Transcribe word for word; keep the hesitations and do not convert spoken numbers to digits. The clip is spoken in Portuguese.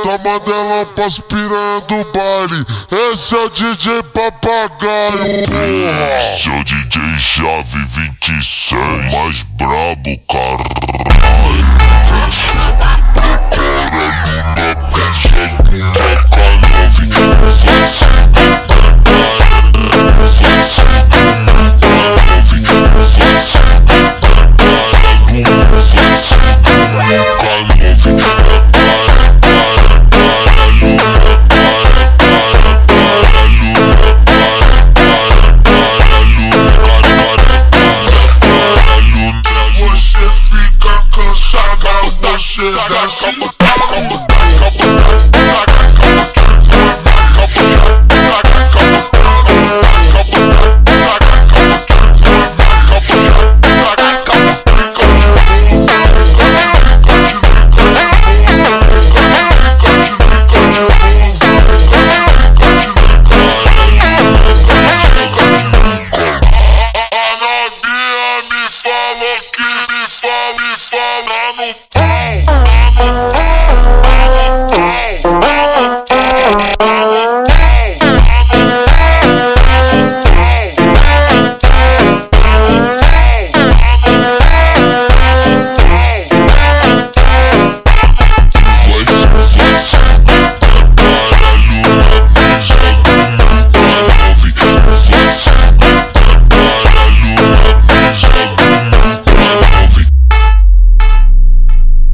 Tá mandando pras piranha do baile. Esse é o D J Papagaio, porra. Esse é o D J Chave vinte e seis, mais brabo, caralho. Me fala, me fala no